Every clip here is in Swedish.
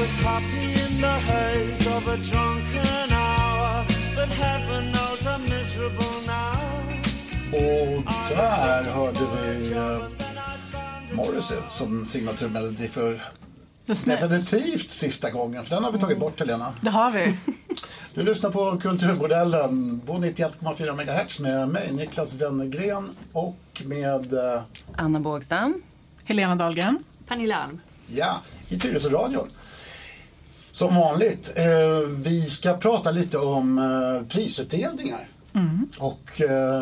was happy in the haze of a drunken hour, but heaven knows I'm miserable now. Och där hörde vi Morrissey som signaturmelodi för definitivt sista gången, för den har vi tagit bort, Helena. Det har vi. Du lyssnar på Kulturmodellen på 91,4 MHz med mig, Niklas Wennergren, och med Anna Bågstam, Helena Dahlgren, Pernilla Alm. Ja, i Tyresöradion. Som vanligt, vi ska prata lite om prisutdelningar. Och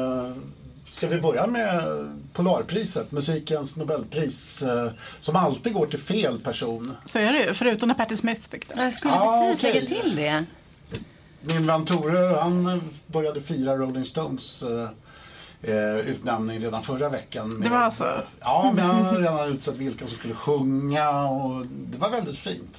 ska vi börja med Polarpriset, musikens Nobelpris, som alltid går till fel person. Så är det ju, förutom när Patti Smith fick det. Jag skulle precis lägga till det. Min vän Tore, han började fira Rolling Stones utnämning redan förra veckan. Med, det var så? Ja, men han hade redan utsett vilka som skulle sjunga, och det var väldigt fint.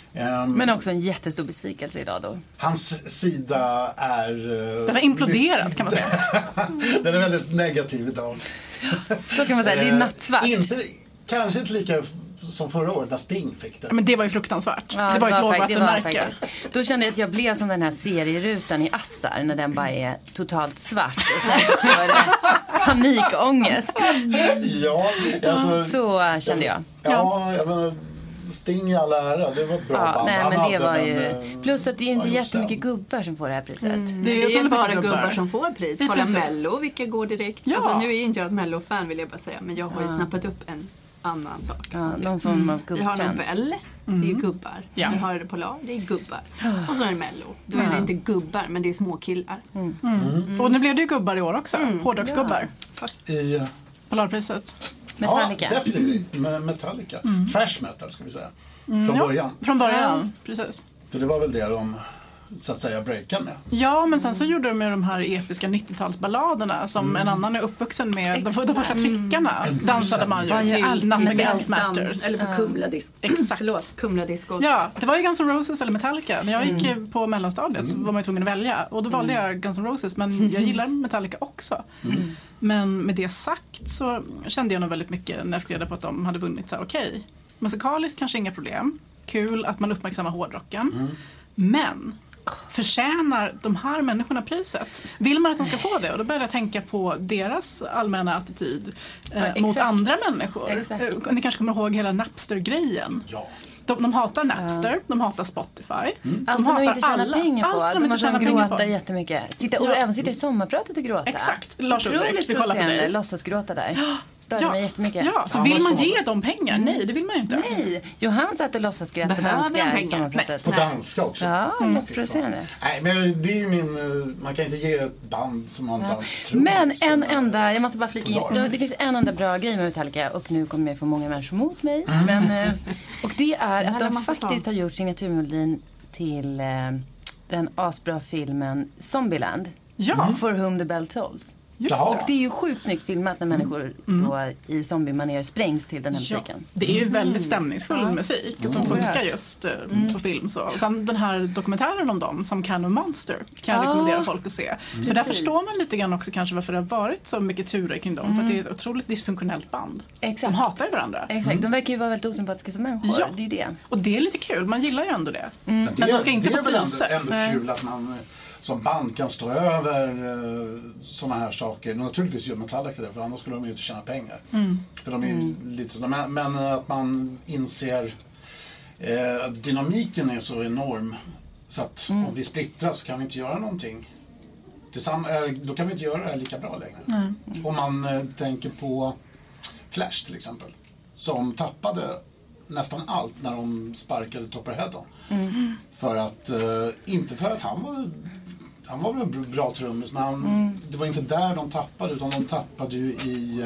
Men också en jättestor besvikelse idag då. Hans sida är... Den har imploderat, kan man säga. Den är väldigt negativ idag. Så kan man säga, det är nattsvart. Kanske inte lika som förra året när Sting fick det. Men det var ju fruktansvärt. Ja, det var ett lågvattenmärke. Då kände jag att jag blev som den här serierutan i Assar, när den bara är totalt svart och sen får det panikångest. Ja, alltså, så kände jag. Ja, jag menar, Sting i alla ära, det var ett bra band. Nej, men det var ju... Plus att det är inte jättemycket gubbar som får det här priset. Det är bara gubbar som får pris. Kolla Mello, vilka går direkt. Ja. Alltså, nu är inte jag ett Mello-fan, vill jag bara säga. Men jag har ju snappat upp en annan sak. Ja, någon form av Vi har Nobel, det är gubbar. Vi har Polar, det är gubbar. Och så är det Mello. Då är det inte gubbar, men det är små killar. Och nu blev det ju gubbar i år också. Hårdrocksgubbar. I Polarpriset. Metallica. Ja, definitivt. Metallica. Thrash metal, ska vi säga. Från början. Från början, precis. För det var väl det de, så att säga, breakade med. Ja, men sen så gjorde de ju de här episka 90-talsballaderna som en annan är uppvuxen med. De första klickarna dansade man ju till Nothing Else Matters. Eller på Kumla-disco. Exakt. Kumla-disco. Ja, det var ju Guns N' Roses eller Metallica. När jag gick på mellanstadiet så var man ju tvungen att välja. Och då valde jag Guns N' Roses, men jag gillar Metallica också. Men med det sagt så kände jag nog väldigt mycket när jag fick reda på att de hade vunnit. Så här, okej, musikaliskt kanske inga problem. Kul att man uppmärksammar hårdrocken. Men förtjänar de här människorna priset? Vill man att de ska få det? Och då började jag tänka på deras allmänna attityd mot andra människor. Ni kanske kommer ihåg hela Napster-grejen. Ja. De hatar Napster, de hatar Spotify. Allt som de inte tjänar pengar på. De måste gråta jättemycket. Även sitta i sommarpratet och gråta. Exakt. Lars Ulrik, vi kollar på dig. Låtsas gråta där. Störde mig jättemycket. Ja, så vill man ge dem pengar? Nej, det vill man ju inte. Nej, Johan satt och låtsas skratta på danska i sommarpratet. På danska också. Ja, provocerande. Nej, men det är ju man kan inte ge ett band som man inte alls tror. Men en enda, jag måste bara flika in. Det finns en enda bra grej med Metallica, och nu kommer jag få många människor mot mig. Men, och det är att de faktiskt har gjort signaturmelodin till den asbra filmen Zombieland. Ja. For Whom the Bell Tolls. Ja. Och det är ju sjukt snyggt filmat när människor då i zombie-manér sprängs till den här musiken. Det är ju väldigt stämningsfull musik som funkar just på film. Så. Och sen den här dokumentären om dem, som Kind of Monster, kan jag rekommendera folk att se. För där förstår man lite grann också kanske varför det har varit så mycket turer kring dem. För att det är ett otroligt dysfunktionellt band. Exakt. De hatar ju varandra. Exakt, de verkar ju vara väldigt osympatiska som människor. Ja. Det är det. Och det är lite kul, man gillar ju ändå det. Men de ska inte det få priser. Det är väl ändå kul att man som band kan stå över såna här saker. Naturligtvis gör Metallica det, för annars skulle de ju inte tjäna pengar. För de är ju lite sådana, men att man inser att dynamiken är så enorm, så att om vi splittras så kan vi inte göra någonting. Då kan vi inte göra det lika bra längre. Om man tänker på Clash till exempel, som tappade nästan allt när de sparkade Topperhead. För att, inte för att han var väl en bra trummis, men det var inte där de tappade, utan de tappade ju i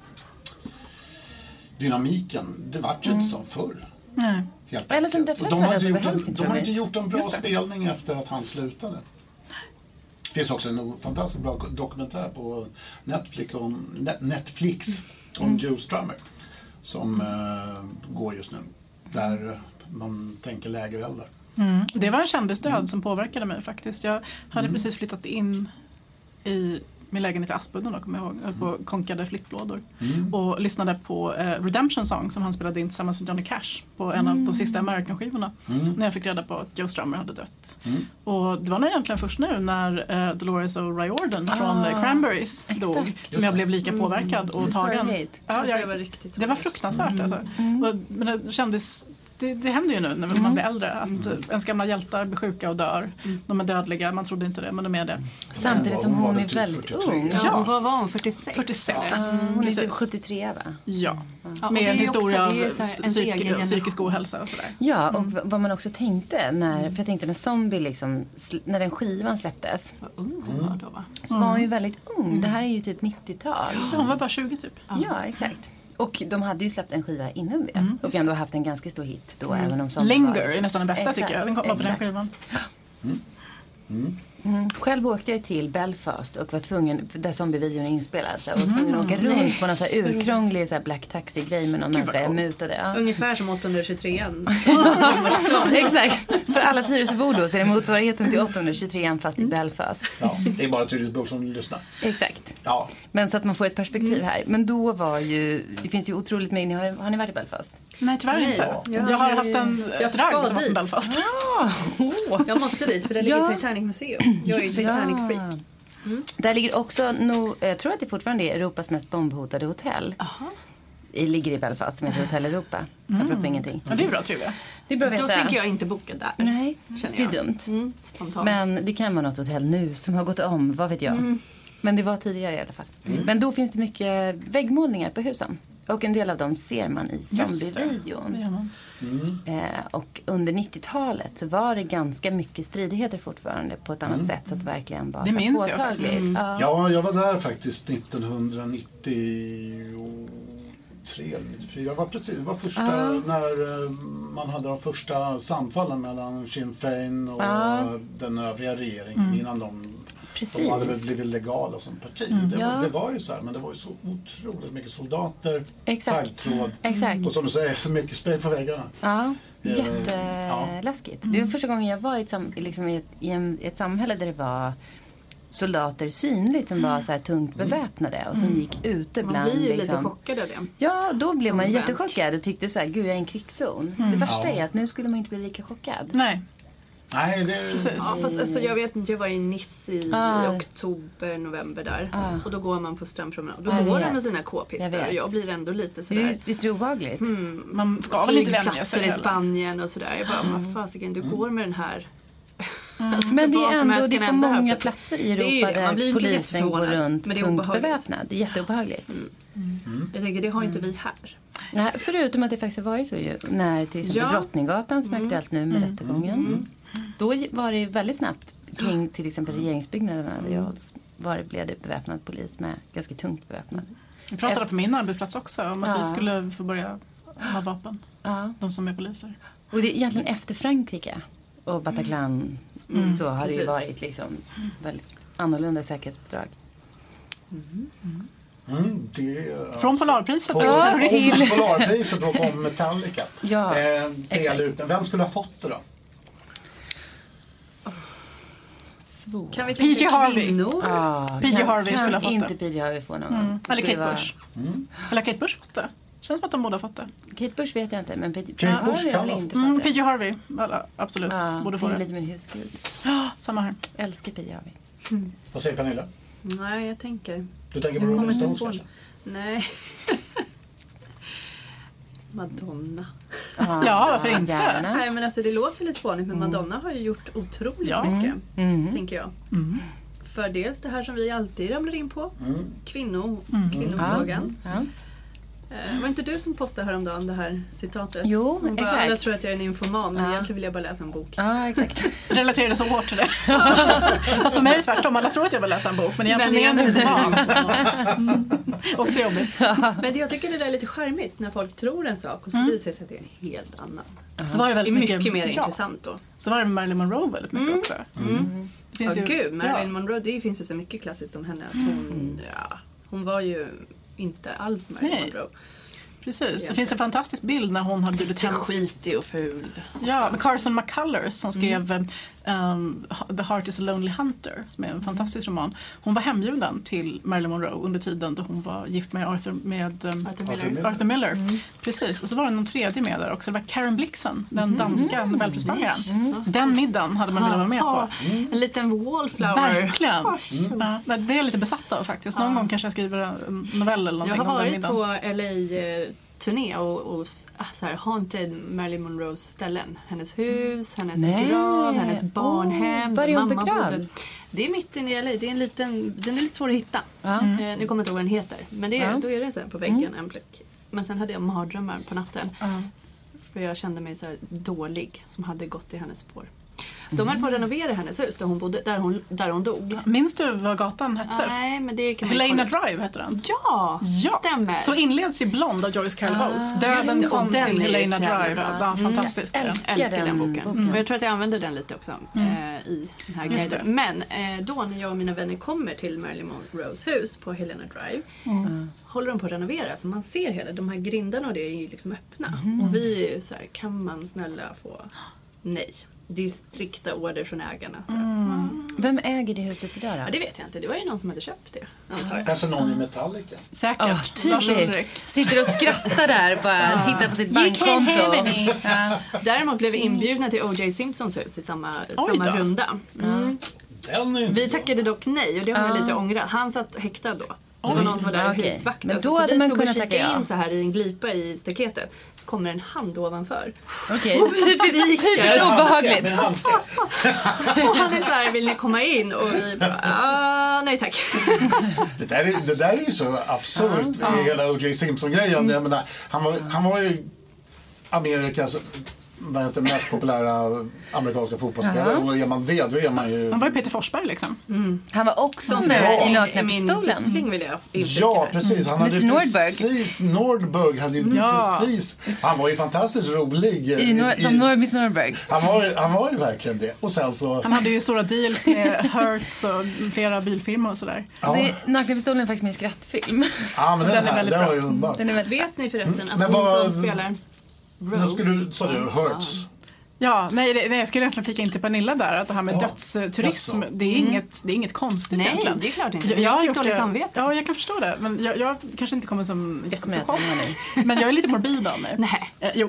dynamiken. Det var ju inte som förr. Eller som de har inte gjort en bra spelning efter att han slutade. Det finns också en fantastiskt bra dokumentär på Netflix om Joe Strummer som går just nu, där man tänker lägereldar. Det var en kändisdöd som påverkade mig faktiskt. Jag hade precis flyttat in i min lägenhet i Aspudden, kommer jag ihåg. Jag höll på konkade flipplådor. Och lyssnade på Redemption Song som han spelade in tillsammans med Johnny Cash på en av de sista American-skivorna. När jag fick reda på att Joe Strummer hade dött. Och det var nog egentligen först nu när Dolores O'Riordan från Cranberries dog som jag blev lika påverkad och tagen. Ja, det var riktigt. Det var fruktansvärt alltså. Men det kändes... Det händer ju nu när man blir äldre att ens gamla hjältar blir sjuka och dör. De är dödliga, man trodde inte det, men de är det. Samtidigt som hon är väldigt ung. Ja, vad var hon? 46? 46. Hon är typ 73, va? Ja, med en historia av psykisk ohälsa och sådär. Ja, och vad man också tänkte för jag tänkte när Zombie liksom, när den skivan släpptes. Vad ung hon var då, va? Så var hon ju väldigt ung. Det här är ju typ 90-tal. Ja, hon var bara 20 typ. Ja, exakt. Och de hade ju släppt en skiva innan det. Och ändå haft en ganska stor hit då. Även om Linger är nästan den bästa tycker jag. Den kom på den skivan. Själv åkte jag till Belfast och var tvungen, där zombie-videon är inspelad, och var tvungen att åka runt på någon så här urkrånglig så här black taxi-grej med någon människa mutade. Ja. Ungefär som 823an. Exakt. För alla Tyresöbor då så är det motsvarigheten till 823an fast i Belfast. Ja, det är bara Tyresöbor som lyssnar. Exakt. Ja. Men så att man får ett perspektiv här. Men då var ju, det finns ju otroligt mycket, har ni varit i Belfast? Nej, tyvärr inte. Jag har haft ett drag som var på Belfast. Jag måste dit för det ligger Titanic-museum. Jag är ju Titanic-freak. Där ligger också, jag tror att det fortfarande är Europas mest bombhotade hotell. Det ligger i Belfast som heter Hotell Europa. Apropå ingenting. Ja, det är bra tror jag. Det är bra att veta. Då tänker jag inte boka där. Nej, det är dumt. Spontant. Men det kan vara något hotell nu som har gått om, vad vet jag. Men det var tidigare i alla fall. Men då finns det mycket väggmålningar på husen. Och en del av dem ser man i zombie-videon. Och under 90-talet så var det ganska mycket stridigheter fortfarande på ett annat sätt. Så att det verkligen var det minns påtagligt. Ja, jag var där faktiskt 1993 eller 94. Det var första när man hade de första samtalen mellan Sinn Féin och den övriga regeringen innan de hade väl blivit legala som parti. Det var ju så här, men det var ju så otroligt mycket soldater, taggtråd och som du säger, så mycket spray på väggarna. Ja, jätteläskigt. Det var första gången jag var i ett samhälle där det var soldater synligt som var så här tungt beväpnade och som gick ute bland. Man blir ju lite chockad av det. Ja, då blev man jättechockad och tyckte så här, gud jag är en krigszon. Det värsta är att nu skulle man inte bli lika chockad. Nej, det är precis. Ja, fast alltså, jag vet inte, jag var i Nice i oktober, november där. Och då går man på strandpromenad. Då går man med sina k-pistar. Och jag blir ändå lite sådär. Visst är det obehagligt? Man ska väl inte vänja sig i Spanien och sådär. Jag bara, vad fasiken, du går med den här. Alltså, men det är ändå det är på många platser i Europa där polisen går runt tungt beväpnad. Det är jätteobehagligt. Jag tänker, det har inte vi här. Nej, förutom att det faktiskt var ju så ju, när till exempel Drottninggatan som är aktuellt nu med rättegången. Då var det väldigt snabbt kring till exempel regeringsbyggnaderna där jag blev det beväpnad polis med ganska tungt beväpnad. Vi pratade på min arbetsplats också om att vi skulle få börja ha vapen. De som är poliser. Och det är egentligen efter Frankrike och Bataclan så har det ju varit liksom väldigt annorlunda säkerhetsuppdrag. Från Polarpriset till Polarpriset då kom Metallica. Vem skulle ha fått det då? Kan vi PJ Harvey. PJ Harvey skulle ha fått det. Inte PJ Harvey få någon gång. Eller Kate Bush. Eller Kate Bush fått det. Känns som att de borde ha fått det. Kate Bush vet jag inte, men PJ Harvey, absolut, borde få det. Lite min husgud. Samma här. Älskar PJ Harvey. Vad säger Pernilla? Nej, jag tänker. Du tänker på Rolling Stones kanske? Nej. Madonna. Ja, varför inte? Nej, men alltså det låter lite fånigt, men Madonna har ju gjort otroligt mycket, tänker jag. För dels det här som vi alltid ramlar in på, kvinnofrågan. Var inte du som postade häromdagen det här citatet? Jo, exakt. Alla tror att jag är en infoman, men egentligen vill jag bara läsa en bok. Ja, exakt. Relaterade så hårt till det. Alltså mig är det tvärtom. Alla tror att jag vill läsa en bok, men egentligen är en infoman. Också jobbigt. Men jag tycker det där är lite charmigt när folk tror en sak och så visar det sig att det är en helt annan. Så var det väldigt mycket mer intressant då. Så var det med Marilyn Monroe väldigt mycket också. Gud, Marilyn Monroe, det finns ju så mycket klassiskt om henne. Att hon var ju inte alls Marilyn Monroe. Precis, det finns en fantastisk bild när hon har blivit skitig och ful. Ja, med Carson McCullers som skrev The Heart is a Lonely Hunter, som är en fantastisk roman. Hon var hembjuden till Marilyn Monroe under tiden då hon var gift med Arthur Miller. Precis, och så var det någon tredje med där också. Det var Karen Blixen, den danska Nobelpristagaren. Den middagen hade man velat vara med på. En liten wallflower. Verkligen. Det är jag lite besatt av faktiskt. Någon gång kanske jag skriver en novell eller någonting. Jag har om den varit på LA-turné och så här haunted Marilyn Monroes ställen. Hennes hus, hennes grav, hennes barnhem. Var är hon begravd? Det är mitt inne i LA. Det är den är lite svår att hitta. Nu kommer jag inte ihåg vad den heter. Men då är det så här på väggen en blick. Men sen hade jag mardrömmar på natten. För jag kände mig så här dålig som hade gått i hennes spår. De höll på att renovera hennes hus där hon bodde, där hon dog. Minns du vad gatan hette? Nej, men det kan man Helena Drive heter den. Ja, stämmer. Så inleds ju Blond av Joyce Carol Oates. Döden kom till Helena Drive. Fantastisk. Älskar den boken. Och jag tror att jag använder den lite också i den här guiden. Men då när jag och mina vänner kommer till Marilyn Monroes hus på Helena Drive håller de på att renovera. Så man ser hela de här grindarna och det är ju liksom öppna. Och vi är ju så här, kan man snälla få... Nej. Det är strikta order från ägarna. Vem äger det huset idag då? Ja, det vet jag inte. Det var ju någon som hade köpt det. Kanske någon i Metallica. Säkert. Tydligt. Sitter och skrattar där bara tittar på sitt bankkonto. Däremot blev vi inbjudna till O.J. Simpsons hus i samma runda. Vi tackade dock nej och det har jag lite ångrat. Han satt häktad då. Det var någon som var där och husvaktade. Men då hade man kunnat tacka in så här i en glipa i staketet. Så kommer en hand ovanför. Okej, typiskt obehagligt. Och han är så här, vill ni komma in? Och vi bara, nej tack. Det där är ju så absurt i hela O.J. Simpson-grejen. Jag menar, han var ju Amerikas mest populära amerikanska fotbollsspelare. Och är man det, då är man ju... Han var ju Peter Forsberg liksom. Han var också med i Nakna Pistolen. Vill jag ja, precis. Han hade Nordberg. Nordberg hade ju precis... Han var ju fantastiskt rolig. Som Miss Nordberg. Han var ju verkligen det. Och sen så... Han hade ju stora deals med Hertz och flera bilfirmor och sådär. Ja. Nakna Pistolen är faktiskt min skrattfilm. Ja, men den är väldigt bra. Var ju underbar. Vet ni förresten att hon som spelar... Nu sa du Hertz. Ja, nej, jag skulle egentligen flika in till Pernilla där att det här med dödsturism, det är inget konstigt egentligen. Nej, det är klart inte. Jag har gjort dåligt samvete. Ja, jag kan förstå det, men jag kanske inte kommer som jättestor men jag är lite morbid av mig. Nej. Jo.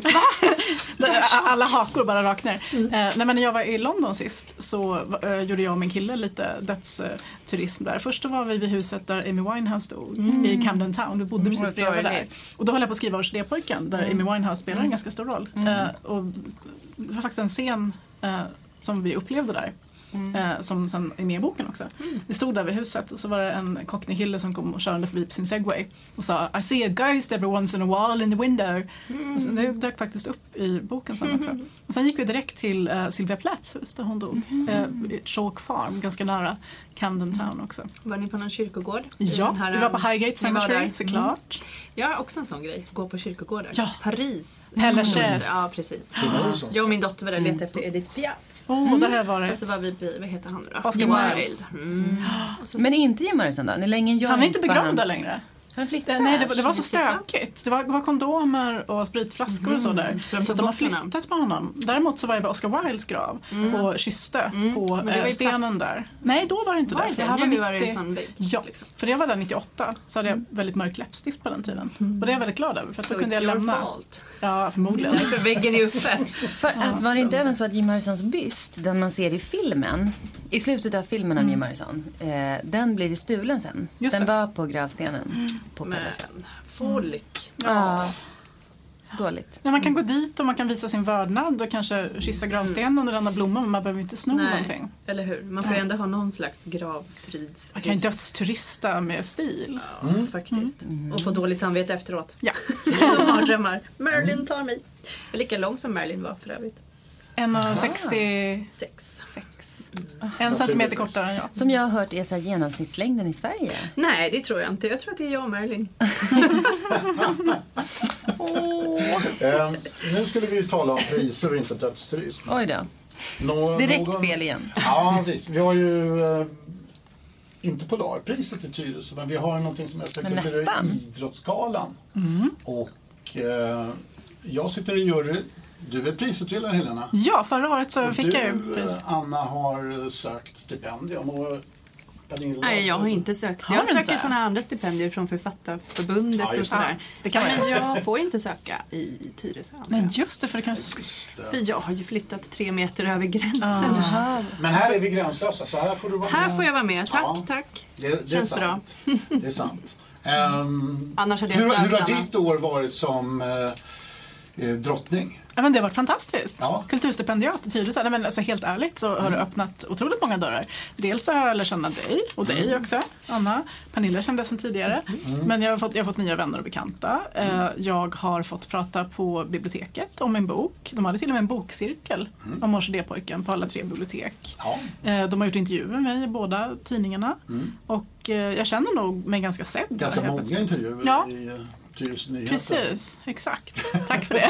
Alla hakor bara rakt ner. Nej, men när jag var i London sist så gjorde jag och min kille lite dödsturism där. Först var vi vid huset där Amy Winehouse stod i Camden Town. Vi bodde precis bredvid där. Och då höll jag på att skriva Orkidépojken där Amy Winehouse spelar en ganska stor roll. Och det var faktiskt en scen som vi upplevde där. Som sen är med i boken också. Vi stod där vid huset och så var det en cockney-kille som kom och körde förbi på sin Segway och sa I see a ghost every once in a while in the window. Och så det dök faktiskt upp i boken sen också. Och sen gick vi direkt till Sylvia Plaths hus där hon dog. Chalk Farm, ganska nära Camden Town också. Var ni på någon kyrkogård? Ja, vi var på Highgate Cemetery såklart. Jag har också en sån grej, gå på kyrkogårdar. Ja. Paris. Ja, precis. Jag och min dotter var där letade efter Edith Piaf. Där har jag varit. Och så var vi, vad heter han då? Oscar Wilde. Men inte Jim Morrison då? Han är inte begravd där längre. Han flyttade. Nej, det var så stökigt. Det var kondomer och spritflaskor och så där. Så de har flyttat på honom. Däremot så var jag vid Oscar Wildes grav och kysste på stenen där. Nej, då var det inte där. Det här var 90. Ja, för jag var där 98. Så hade jag väldigt mörk läppstift på den tiden. Och det är jag väldigt glad över. För att då kunde jag lämna. Ja, förmodligen. Därför väggen är uppe. För att var det inte även så att Jim Morrisons byst, den man ser i filmen, i slutet av filmen om Jim Morrison, den blev ju stulen sen. Den var på gravstenen. Men folk. Ja. Dåligt. Ja, man kan gå dit och man kan visa sin vördnad och kanske kyssa gravstenen och lämna blommor, men man behöver inte sno någonting. Eller hur? Man får ju ändå ha någon slags gravfrids. Man kan ju dödsturista med stil. Ja, faktiskt. Och få dåligt samvete efteråt. Ja. Mardrömmar. Marilyn tar mig. Lika lång som Marilyn var för övrigt. 1,66. En centimeter kortare än jag. Som jag har hört är så här genomsnittslängden i Sverige. Nej, det tror jag inte. Jag tror att det är jag och Marilyn. Nu skulle vi ju tala om priser och inte dödsturism. Oj då. Direkt fel igen. Ja, visst. Vi har ju inte Polarpriset i Tyresö, men vi har någonting som heter Idrottsgalan. Och Jag sitter i jury. Du är prisutdelare, Helena. Ja, förra året så fick jag ju pris. Anna har sökt stipendium och Pernilla... Nej, jag har inte sökt. Jag söker sådana andra stipendier från Författarförbundet och sådär. Men jag får inte söka i Tyresö. Men just det, för det kan... För jag har ju flyttat 3 meter över gränsen. Men här är vi gränslösa, så här får du vara med. Här får jag vara med, tack. Det känns bra. Det är sant. Annars hade hur har ditt år varit som drottning? Ja, men det har varit fantastiskt. Ja. Kulturstipendiat i Tyresö. Men alltså, helt ärligt så har det öppnat otroligt många dörrar. Dels har jag lärt känna dig och dig också, Anna. Pernilla kände jag sedan tidigare. Men jag har fått nya vänner och bekanta. Jag har fått prata på biblioteket om min bok. De hade till och med en bokcirkel om Orkidépojken på alla 3 bibliotek. Ja. De har gjort intervjuer med mig i båda tidningarna. Och jag känner nog mig ganska sedd. Ganska många intervjuer i Tyresö Nyheter. Precis, exakt. Tack för det.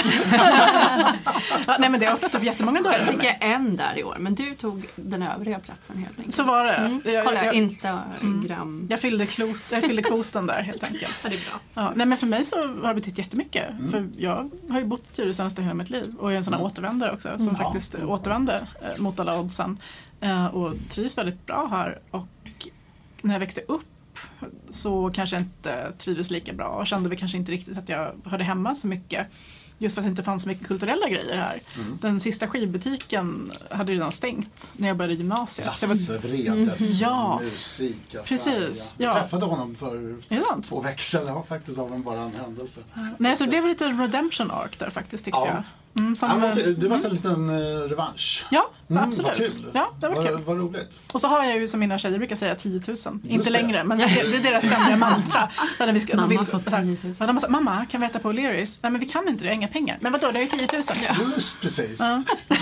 Nej, men det har öppnat upp jättemånga dörrar. Jag fick en där i år, men du tog den övriga platsen helt enkelt. Så var det. Kolla, Instagram. Jag fyllde kvoten där helt enkelt. Så det är bra. Ja, nej, men för mig så har det betytt jättemycket. För jag har ju bott i Tyresö nästan hela mitt liv. Och jag är en sån här återvändare också. Som faktiskt återvände mot alla oddsen. Och trivs väldigt bra här. Och när jag växte upp så kanske jag inte trivdes lika bra. Och kände väl kanske inte riktigt att jag hörde hemma så mycket. Just för att det inte fanns så mycket kulturella grejer här. Den sista skivbutiken hade redan stängt när jag började gymnasiet. Lasse musik. Precis. Jag träffade honom för 2 veckor sedan. Det var faktiskt bara en händelse. Nej, så det blev lite redemption arc där faktiskt, tyckte jag. Det var en liten revansch. Ja, absolut. Vad kul. Ja, det var kul. Vad roligt. Och så har jag ju, som mina tjejer brukar säga, 10 000. Inte längre, men det är deras ständiga mantra. Mamma får 10 000. De sa, mamma, kan vi äta på O'Learys? Nej, men vi kan inte, det är inga pengar. Men vadå, det är ju 10 000. Ja. Just precis. Det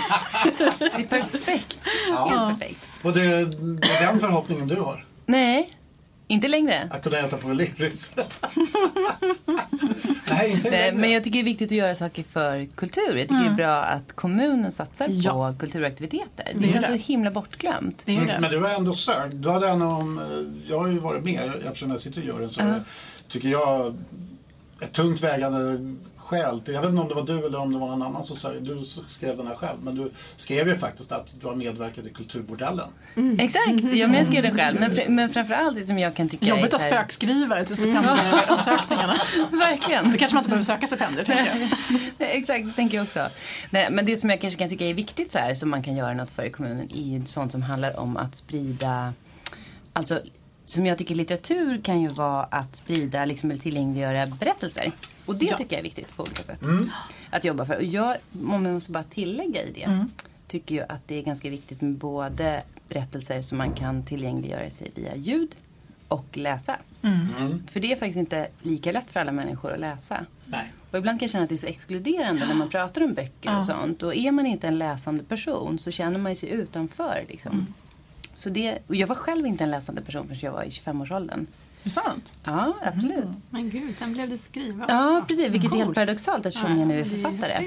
är perfekt. Helt perfekt. Och det är den förhoppningen du har? Nej. Inte längre. Att kunna äta på O'Learys. Nej, inte längre. Men jag tycker det är viktigt att göra saker för kultur. Jag tycker det är bra att kommunen satsar på kulturaktiviteter. Det känns så himla bortglömt. Det är det. Men du har ändå sökt. Du hade jag har ju varit med. Eftersom jag sitter och gör den så tycker jag ett tungt vägande skäl. Jag vet inte om det var du eller om det var någon annan som sa, du skrev den här själv. Men du skrev ju faktiskt att du har medverkat i Kulturbordellen. Exakt, jag skrev den själv. Men framförallt det som jag kan tycka jobbigt att spökskrivare till stipendieansökningarna. Verkligen. Då kanske man inte behöver söka stipendier, tänker jag. Exakt, det tänker jag också. Nej, men det som jag kanske kan tycka är viktigt så här, som man kan göra något för i kommunen, är ju sånt som handlar om att sprida, alltså som jag tycker litteratur kan ju vara att sprida liksom, eller tillgängliggöra berättelser. Och det tycker jag är viktigt på olika sätt. Att jobba för. Och jag måste bara tillägga i det. Tycker ju att det är ganska viktigt med både berättelser som man kan tillgängliggöra sig via ljud och läsa. För det är faktiskt inte lika lätt för alla människor att läsa. Nej. Och ibland kan jag känna att det är så exkluderande när man pratar om böcker och sånt. Och är man inte en läsande person så känner man sig utanför liksom. Så och jag var själv inte en läsande person förrän jag var i 25-årsåldern. Är det sant? Ja, absolut. Men gud, sen blev det skriva också. Ja, precis. Vilket är helt paradoxalt eftersom jag nu är författare.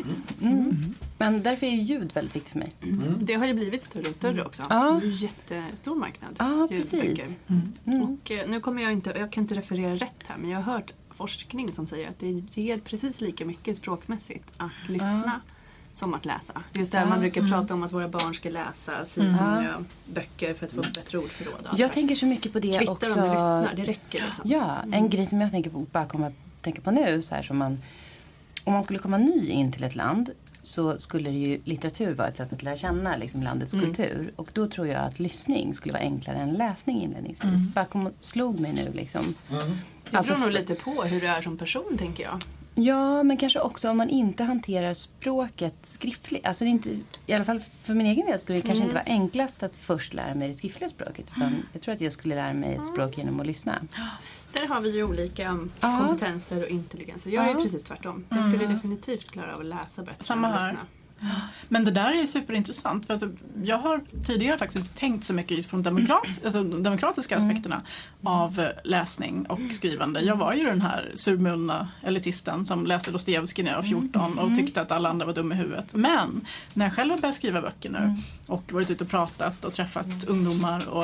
Men därför är ljud väldigt viktigt för mig. Det har ju blivit större och större också. Det är ju jättestor marknad. Ja, precis. Och nu kommer jag kan inte referera rätt här, men jag har hört forskning som säger att det ger precis lika mycket språkmässigt att lyssna som att läsa. Just där man brukar prata om att våra barn ska läsa sina böcker för att få bättre ordförråd. Jag tänker så mycket på det också. Kvittar om du lyssnar, det räcker liksom. Ja, en grej som jag tänker på nu så här som om man skulle komma ny in till ett land så skulle det ju litteratur vara ett sätt att lära känna liksom landets kultur. Och då tror jag att lyssning skulle vara enklare än läsning inledningsvis. Bara slog mig nu liksom. Det beror nog lite på hur du är som person, tänker jag. Ja, men kanske också om man inte hanterar språket skriftligt. Alltså det är inte, i alla fall för min egen del skulle det kanske inte vara enklast att först lära mig det skriftliga språket. Utan jag tror att jag skulle lära mig ett språk genom att lyssna. Där har vi ju olika kompetenser och intelligenser. Jag är precis tvärtom. Jag skulle definitivt klara av att läsa bättre. Samma här. Lyssna. Men det där är superintressant. För alltså, jag har tidigare faktiskt inte tänkt så mycket från de demokratiska aspekterna av läsning och skrivande. Jag var ju den här surmulna elitisten som läste Dostojevskij när jag var 14 och tyckte att alla andra var dumma i huvudet. Men när jag själv har börjat skriva böcker nu och varit ute och pratat och träffat ungdomar och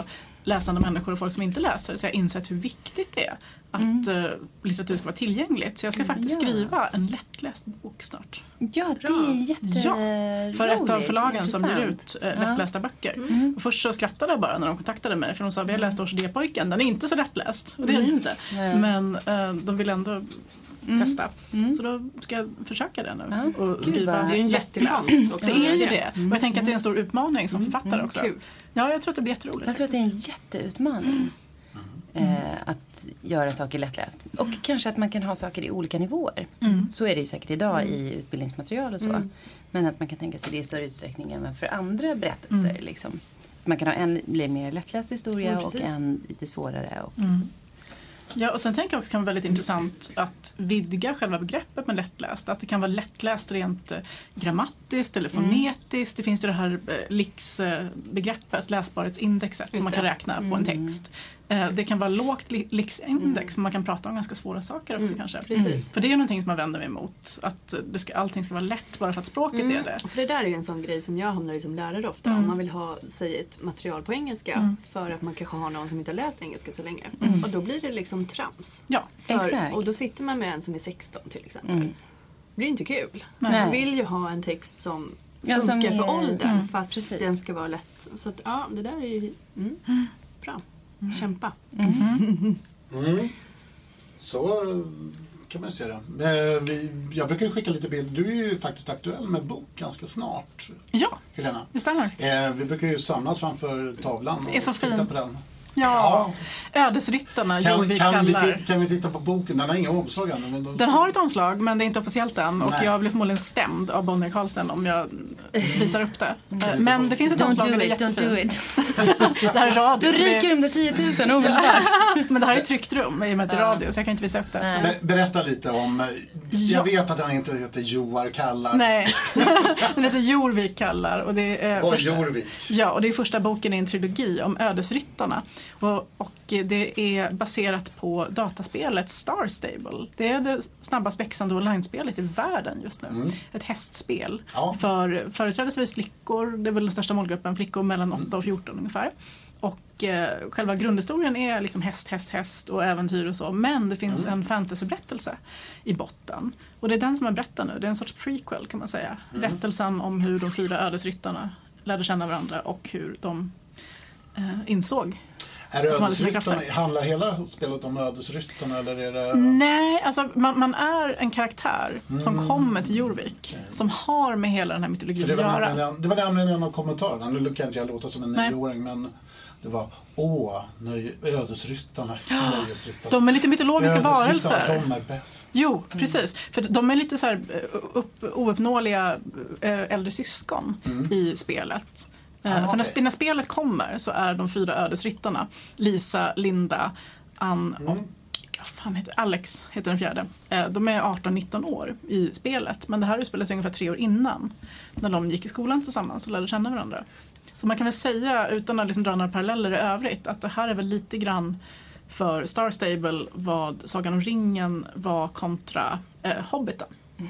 läsande människor och folk som inte läser, så jag har insett hur viktigt det är att litteratur ska vara tillgängligt. Så jag ska faktiskt skriva en lättläst bok snart. Ja, det är jätteroligt. För ett av förlagen som ger ut lättlästa böcker. Och först så skrattade jag bara när de kontaktade mig, för de sa vi har läst Orkidépojken, den är inte så lättläst. Och det är det inte. Men de vill ändå testa. Så då ska jag försöka det nu. Och skriva. Det är ju en jättekonst också. Det är ju det. Och jag tänker att det är en stor utmaning som författare också. Kul. Ja, jag tror att det blir jätteroligt. Jag tror att det är en jätteutmaning. Att göra saker lättläst. Och kanske att man kan ha saker i olika nivåer. Så är det ju säkert idag i utbildningsmaterial och så. Men att man kan tänka sig det i större utsträckning än för andra berättelser. Liksom. Man kan ha en mer lättläst historia och en lite svårare. Och... Ja, och sen tänker jag också att det kan vara väldigt intressant att vidga själva begreppet med lättläst. Att det kan vara lättläst rent grammatiskt eller fonetiskt. Det finns ju det här LIX-begreppet, läsbarhetsindexet, som man kan räkna på en text. Det kan vara lågt LIX-index, men man kan prata om ganska svåra saker också kanske. Precis. För det är ju någonting som man vänder mig emot. Att allting ska vara lätt bara för att språket är det. För det där är ju en sån grej som jag hamnar i som lärare ofta. Om man vill ha, säg ett material på engelska för att man kanske har någon som inte har läst engelska så länge. Och då blir det liksom trams. Ja, exakt. Och då sitter man med en som är 16 till exempel. Det blir inte kul. Nej. Man vill ju ha en text som funkar för åldern fast den ska vara lätt. Så att, ja, det där är ju bra. Kämpa. Så kan man se det. Jag brukar ju skicka lite bilder. Du är ju faktiskt aktuell med bok ganska snart. Ja, Helena. det stämmer. Vi brukar ju samlas framför tavlan Det är så och titta fint. på den. Ja, Ödesryttarna, Jorvik kallar. Kan vi titta på boken? Den har inga omslag än. Den har ett omslag, men det är inte officiellt än. Och Nej. jag blir förmodligen stämd av Bonnier Carlsen om jag visar upp det. Men det finns ett omslag och det är jättefint. Don't do it. Det här är radio. Då ryker de där 10 000 omedelbart. Men det här är ett tryckt rum i och med att det är radio, så jag kan inte visa upp det. Berätta lite om... Jag vet att den inte heter Joar kallar. Nej, den heter Jorvik kallar. Och det är Jorvik. Ja, och det är första boken i en trilogi om ödesryttarna. Och det är baserat på dataspelet Star Stable. Det är det snabbast växande online-spelet i världen just nu. Ett hästspel för företrädesvis flickor. Det är väl den största målgruppen, flickor mellan 8 och 14 ungefär. Och själva grundhistorien är liksom häst och äventyr och så. Men det finns en fantasyberättelse i botten. Och det är den som jag berättar nu. Det är en sorts prequel kan man säga. Berättelsen om hur de 4 ödesryttarna lärde känna varandra och hur de insåg. Är det ödesryttarna? Handlar hela spelet om ödesryttarna eller är det... Nej, alltså man är en karaktär som kommer till Jorvik. Som har med hela den här mytologin att göra. Det var nämligen en av kommentarerna. Nu kan inte jag låta som en 9-åring, men det var ödesryttarna, nöjesryttarna. De är lite mytologiska varelser. De är bäst. Jo, precis. För de är lite så här ouppnåeliga äldre syskon i spelet. För när spelet kommer så är de 4 ödesryttarna Lisa, Linda, Ann och vad fan heter Alex heter den fjärde. De är 18-19 år i spelet, men det här utspelar sig ungefär 3 år innan när de gick i skolan tillsammans och lärde känna varandra. Så man kan väl säga, utan att liksom dra några paralleller i övrigt, att det här är väl lite grann för Star Stable vad Sagan om ringen var kontra Hobbiten.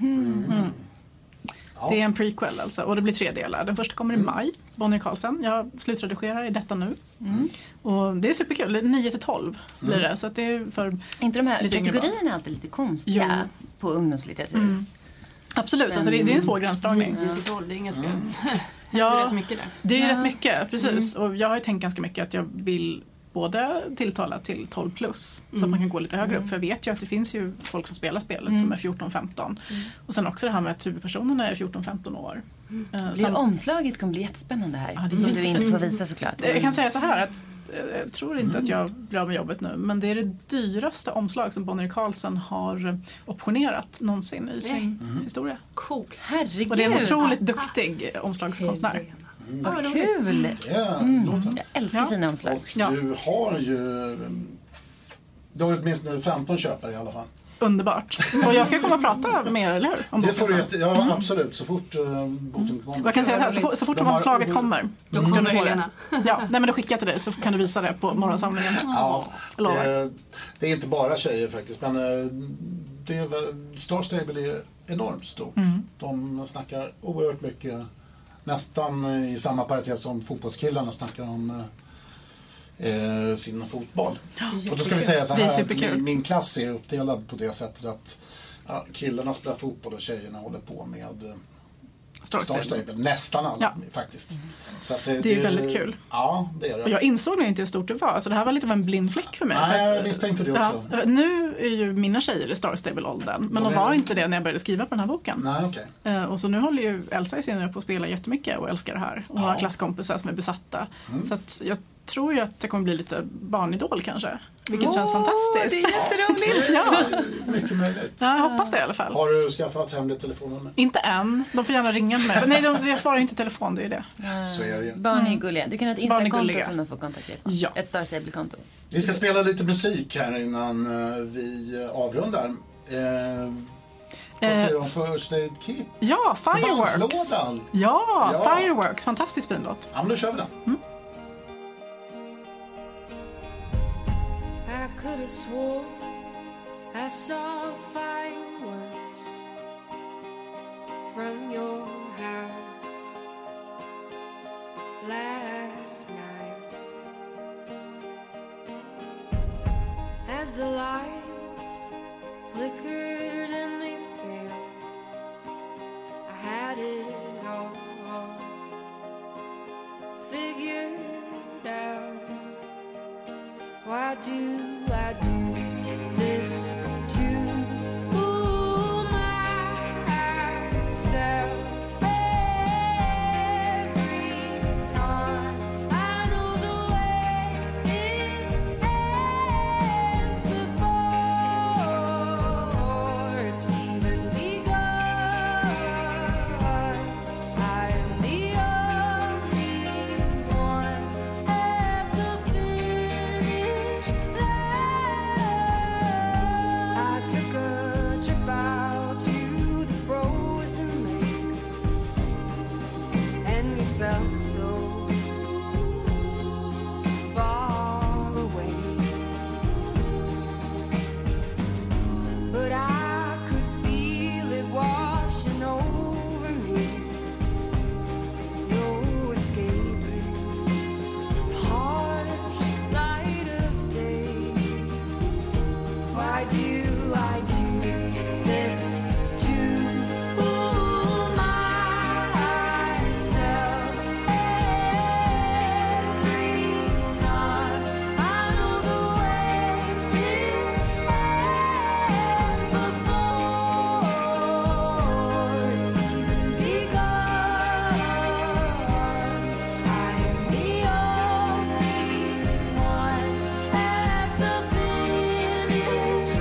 Det är en prequel alltså, och det blir 3 delar. Den första kommer i maj, Bonnier Carlsen. Jag slutredigerar i detta nu. Och det är superkul, 9-12 blir det. Så att det är för inte de här kategorierna är alltid lite konstiga på ungdomslitteratur. Absolut, alltså det är en svår gränsdragning. 9-12, det är ganska... Det är rätt mycket där. Det är rätt mycket, precis. Och jag har ju tänkt ganska mycket att jag vill både tilltala till 12 plus så att man kan gå lite högre upp. För jag vet ju att det finns ju folk som spelar spelet som är 14-15. Och sen också det här med att huvudpersonerna är 14-15 år. Det omslaget kommer bli jättespännande här. Ja, som du inte får visa såklart. Jag kan säga så här att jag tror inte att jag blir av med jobbet nu, men det är det dyraste omslag som Bonnier Carlsen har optionerat någonsin i sin historia. Cool. Herregud. Och det är en otroligt duktig omslagskonstnär. Vad kul! Jag älskar fina omslag. Och du har ju... Du har åtminstone 15 köpare i alla fall. Underbart. Och jag ska komma och prata med er, eller hur? Om det får du ja, absolut. Så fort boken kommer. Jag kan säga så här, så fort omslaget kommer. Då ska du få det. Ja, nej, men då skickar jag till dig så kan du visa det på morgonsamlingen. Ja, det är inte bara tjejer faktiskt. Men Star Stable är enormt stort. De snackar oerhört mycket. Nästan i samma paritet som fotbollskillarna snackar om sin fotboll. Och då ska vi säga så här att min klass är uppdelad på det sättet att killarna spelar fotboll och tjejerna håller på med Star Stable. Nästan alla faktiskt. Så att det är väldigt kul. Ja, det är det. Och jag insåg nog inte hur stort det var. Så det här var lite av en blind fläck för mig. Nej, jag visste inte det också. Ja, nu är ju mina tjejer i Star Stable-åldern. Men de var inte det när jag började skriva på den här boken. Nej, okej. Och så nu håller ju Elsa i senare på att spela jättemycket och älskar det här. Och har klasskompisar som är besatta. Så att jag tror ju att det kommer bli lite barnidol kanske. Vilket känns fantastiskt. Det är jätteroligt. Ja, mycket möjligt. Ja, jag hoppas det i alla fall. Har du skaffat hemligt telefonnummer? Inte än. De får gärna ringa mig. Nej, jag svarar inte i telefon, det är det. Så är det ju. Barn är gulliga. Du kan ha ett Insta-konto som de får kontakta på. Ja. Ett Star Stable-konto. Vi ska spela lite musik här innan vi avrundar. Vad säger du om First Aid Kit? Ja, Fireworks. Bandslådan. Ja, Fireworks. Fantastiskt fin låt. Ja, men då kör vi den. I could have swore I saw fireworks from your house last night. As the lights flickered and they failed, I had it all figured out. Why do I do this to myself every time? I know the way it ends before it's even begun. I am the only one at the finish line. I took a trip out to the frozen lake, and you felt so far away, but I could feel it washing over me. There's no escaping the harsh light of day. Why do I do this to myself every time? I know the way it ends before it's even begun. I am the only one at the finish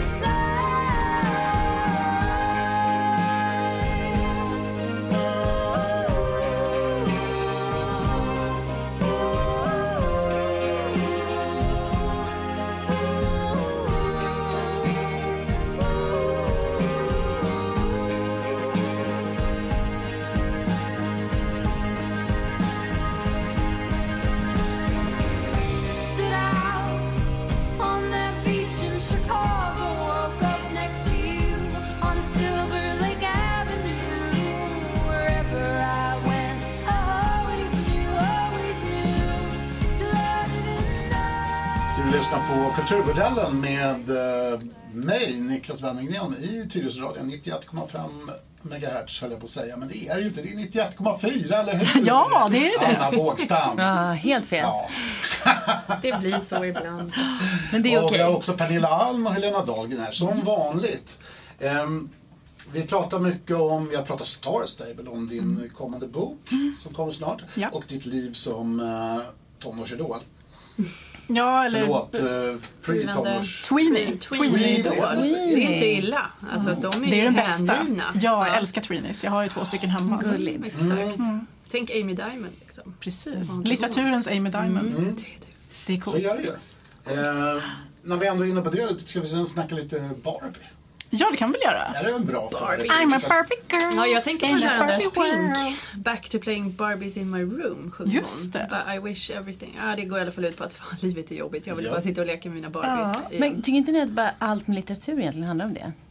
stood out on that beach in Chicago, woke up next to you on Silver Lake Avenue. Wherever I went, I always knew to let it in. Du lyssnar på Kulturbordellen med mig, Niklas Wennergren, i Tyresöradion 91,5 MHz höll jag på att säga, men det är ju inte, det är 91,4 eller hur? Ja, det är det. Anna Bågstam. Ja, helt fel. Ja. Det blir så ibland. Men det är Och okej. vi har också Pernilla Alm och Helena Dahlgren här, som vanligt. Vi pratar mycket om, jag pratar Star Stable, om din kommande bok som kommer snart. Ja. Och ditt liv som tonårsidol. Ja, eller Förlåt, pre-tonårs... Tweenie. Tweenie. Det är inte illa. Alltså, de är Det är den ju bästa. hängivna. Jag älskar Tweenies. Jag har ju 2 stycken hemma. Gulligt. Exakt. Tänk Amy Diamond liksom. Precis. Litteraturens Amy Diamond. Det är Så coolt. gör det ju. När vi ändå är inne på det, ska vi sen snacka lite Barbie. Ja, det kan vi väl göra. Det är en bra Barbie. I'm a Barbie girl. Ja, jag tänker på in den a här Barbie Pink. world. Back to playing Barbies in my room. Sjunger Just hon. det. But I wish everything. Ja, det går i alla fall ut på att fan, livet är jobbigt. Jag vill Ja. bara sitta och leka med mina Barbies. Ja. igen. Men tycker inte ni att bara allt med litteratur egentligen handlar om det?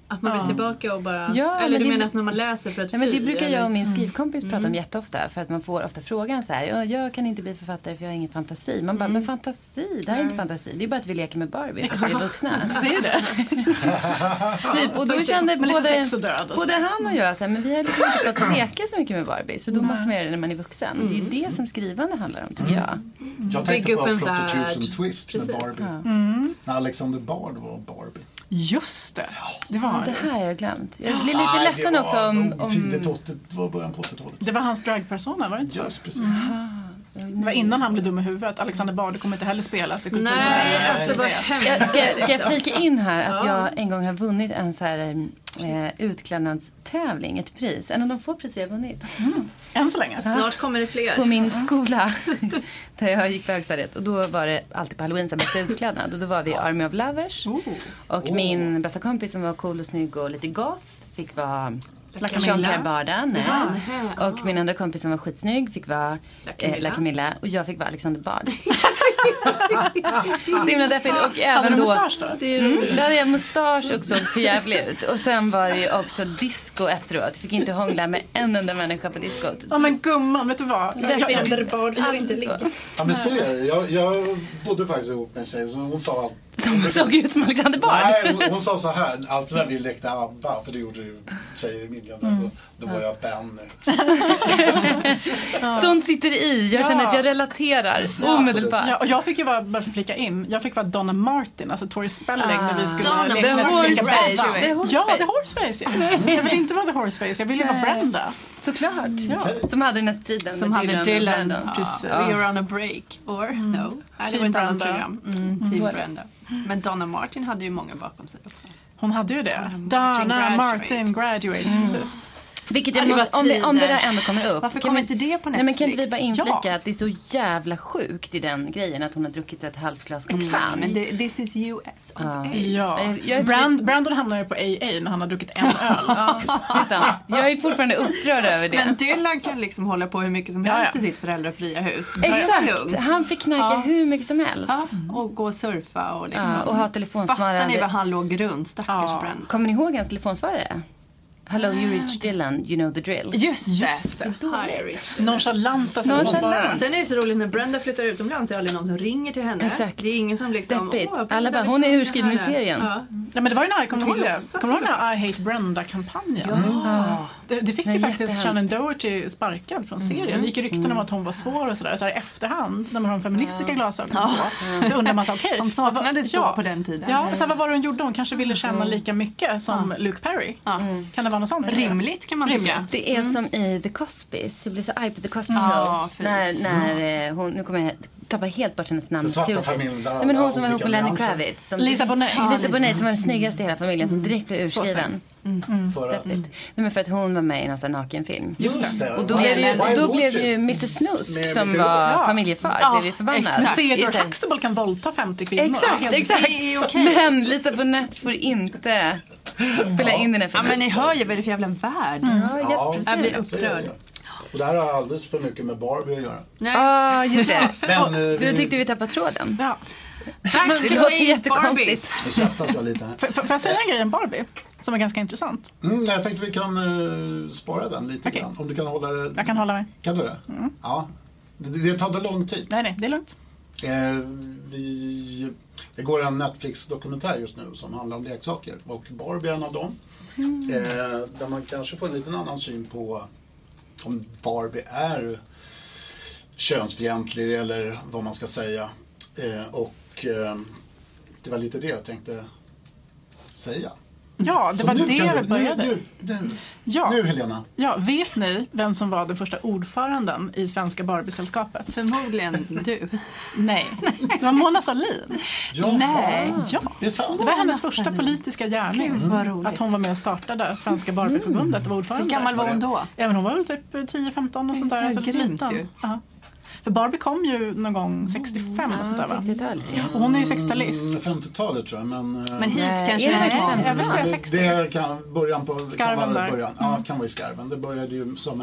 Att man vill tillbaka och bara... Ja, eller men du menar att när man läser för att men det brukar jag och min skrivkompis prata om jätteofta. För att man får ofta frågan så här: jag kan inte bli författare för jag har ingen fantasi. Man bara, men fantasi, det här är inte fantasi. Det är bara att vi leker med Barbie för vi är vuxna. Det är det. Typ, och då kände både han och jag så här, men vi har liksom inte fått leka så mycket med Barbie. Så då måste man göra det när man är vuxen. Det är det som skrivande handlar om, tycker jag. Jag tänkte på Prostitution Twist med Barbie. När Alexander Bard var Barbie. Just det. Det var det här har jag glömt. Jag blir lite ledsen också om... Tidigt 80, det var början på 80-talet. Det var hans dragpersona, var det inte så? Just precis. Det var innan han blev dum i huvudet. Alexander Bard kommer inte heller spelas i kulturen. Nej, alltså vad hemskt. Ska jag flika in här att jag en gång har vunnit en så här utklädnadstävling, ett pris. En av de få priser jag har vunnit. Än så länge. Snart kommer det fler. På min skola där jag gick på högstadiet. Och då var det alltid på Halloween som bästa utklädnad. Och då var vi Army of Lovers. Och min bästa kompis som var cool och snygg och lite goth fick vara Jean-Claire Barda. Och min andra kompis som var skitsnygg fick vara La Camilla. Och jag fick vara Alexander Bard. Det himla deppigt. Och även då då hade jag mustasch och såg för jävligt ut. Och sen var det ju också disco efteråt. Fick inte hångla med en enda människa på diskot. Ja men gumman, vet du vad? Alexander Bard vill inte ligga. Ja men så är det. Jag bodde faktiskt ihop med en tjej som hon sa som såg ut som Alexander Bard. Nej, hon sa så här: allt när vi lekte ABBA, för det gjorde ju tjejer i min generation, då var jag Benny. Sånt sitter i. Jag känner att jag relaterar omedelbart. Ja, och jag fick ju bara flika in. Jag fick vara Donna Martin, alltså Tori Spelling när vi skulle The Horseface. Ja, The Horseface. Jag vill inte vara The Horseface, jag ville vara Brenda. Såklart. Som hade den här striden som med Dylan. Precis. We're on a break. Or no. Det var ett annat program. Team Brenda. Men Donna Martin hade ju många bakom sig också. Hon hade ju det. Donna Martin Graduate. Precis. Vilket jag måste, om det där ändå kommer upp. Varför kommer inte det på Netflix? Nej, men kan inte vi bara inflika att det är så jävla sjukt i den grejen att hon har druckit ett halvt glas champagne. Men this is US. Brandon hamnar ju på AA när han har druckit en öl. Jag är fortfarande upprörd över det. Men Dylan kan liksom hålla på hur mycket som helst i sitt föräldrafria hus. Exakt, han fick knarka hur mycket som helst. Och gå och surfa och liksom. Och ha telefonsvarare. Fattar ni vad han låg runt, stackars Brandon. Kommer ni ihåg hans telefonsvarare? Hello, you reached Dylan, you know the drill. Just det. Nonchalanta. Sen är det så roligt när Brenda flyttar utomlands, så är det aldrig någon som ringer till henne. Exakt. Det är ingen som liksom... Alla bara, hon är urskriven i serien. Ja, men det var ju när jag kommer ihåg den här I Hate Brenda-kampanjen. Det fick ju faktiskt Shannon Doherty sparkad från serien. Det gick rykten om att hon var svår och sådär. Så här efterhand, när man har feministiska glasögon på, så undrar man så okej. Som saknades då på den tiden. Ja, så vad var det hon gjorde? Hon kanske ville känna lika mycket som Luke Perry. Kan det vara något sånt? Rimligt kan man tycka. Det är som i The Cosbys. Jag blir så arg på The Cosby Show. När hon, nu kommer jag tappa helt bort hennes namn. Nej, men hon som var ihop med Lenny Kravitz. Lisa Bonet. Lisa Bonet som var den snyggaste i hela familjen som direkt blev urskriven. Men för att hon var med i någon sån nakenfilm. Just det. Och då blev ju Mr. Snusk som var familjefar blev ju förbannad. Theodore Huxtable kan våldta 50 kvinnor. Exakt. Men Lisa Bonet får inte spela in den här filmen. Ja, men ni hör ju vad det är för jävla värld. Jag blir upprörd. Och det här har alldeles för mycket med Barbie att göra. Ja, just det. Men, du tyckte vi tappade tråden. Ja. Det låter jättekonstigt. Nu svettas jag lite här. Får jag säga en grej om Barbie? Som är ganska intressant. Jag tänkte vi kan spara den lite grann. Om du kan hålla det. Jag kan hålla mig. Kan du det? Ja. Det tar inte lång tid. Nej, det är lugnt. Det går en Netflix-dokumentär just nu som handlar om leksaker. Och Barbie är en av dem. Där man kanske får en liten annan syn på om Barbie är könsfientlig eller vad man ska säga. Det var lite det jag tänkte säga. Ja, det var det vi började. Nu Helena. Ja, vet ni vem som var den första ordföranden i Svenska Barbie-sällskapet? Förmodligen du. Nej, det var Mona Sahlin. Ja. Nej, det är sant. Det var hennes första politiska gärning. Att hon var med och startade Svenska Barbie-förbundet och var ordförande. Hur gammal var hon då? Ja, men hon var väl typ 10-15 och sånt där. Så grymt ju. För Barbie kom ju någon gång 65 och sånt där, va? 60-tal. Och hon är ju 60-talist. 50-talet tror jag, men hit kanske jag vill säga 60. Det kan början på Skarven där. Ja, kan vara i Skarven. Det började ju som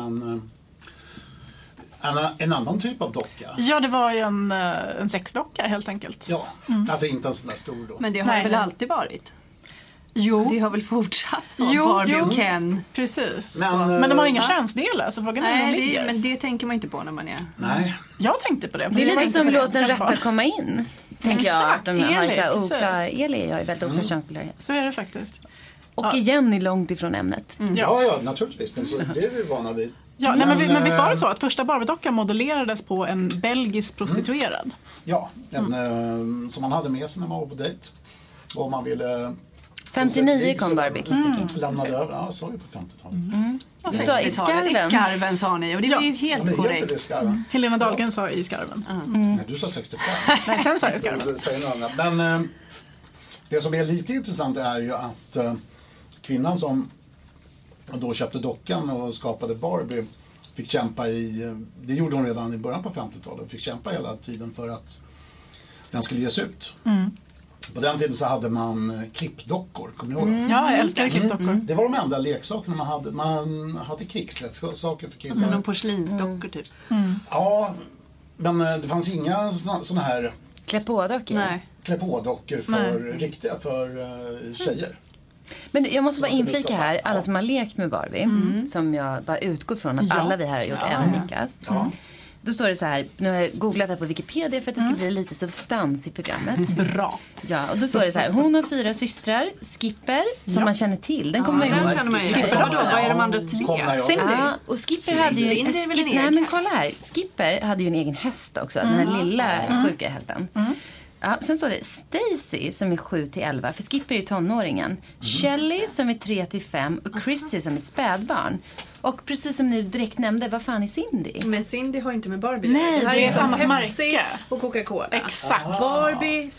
en annan typ av docka. Ja, det var ju en sexdocka helt enkelt. Ja, alltså inte en sån där stor då. Men det har väl alltid varit? Jo. Det har väl fortsatt så, Barbie och Ken. Precis. Men de har inga könsdelar, så frågan är hur de ligger. Men det tänker man inte på när man är... Nej. Jag tänkte på det. Det är lite som låt den rätta komma in. Tänker jag att de har lite oklara... Eli har ju väldigt oklara könstillhörighet. Så är det faktiskt. Och igen är långt ifrån ämnet. Ja, naturligtvis. Men så, det är vi vana vid. Ja, men visst var det så att första Barbie-dockan modellerades på en belgisk prostituerad? Ja, som man hade med sig när man var på dejt. Och om man ville... 59 kom Barbie. Lämnade över, ja, så är det på 50-talet. Du sa i Skarven. I Skarven sa ni, och det är ju helt korrekt. Helena Dahlgren sa i Skarven. Nej, du sa 65. Nej, sen sa jag Skarven. Men det som är lite intressant är ju att kvinnan som då köpte dockan och skapade Barbie fick kämpa det gjorde hon redan i början på 50-talet, fick kämpa hela tiden för att den skulle ges ut. På den tiden så hade man klippdockor, kommer ni ihåg? Ja, jag älskar klippdockor. Det var de enda leksakerna man hade krigsleksaker för killar. Alltså någon porslinsdockor typ. Ja, men det fanns inga såna här klä-på-dockor för tjejer. Men jag måste bara inflika här, alla som har lekt med Barbie, som jag bara utgår från att alla vi här har gjort, även Niklas. Då står det så här, nu har jag googlat här på Wikipedia för att det ska bli lite substans i programmet. Bra. Ja, och då står det så här, hon har 4 systrar, Skipper, som man känner till. Den kommer man ihåg. Vad är de andra 3? Cindy. Ja, och Skipper hade ju nej men kolla här, Skipper hade ju en egen häst också, den här lilla sjuka hästen. Ja, sen står det Stacy som är 7-11, för Skipper är ju tonåringen. Shelley som är 3-5 och Christy som är spädbarn. Och precis som ni direkt nämnde, vad fan är Cindy? Men Cindy har inte med Barbie. Nej, det är samma Pepsi och Coca-Cola. Exakt. Cindy.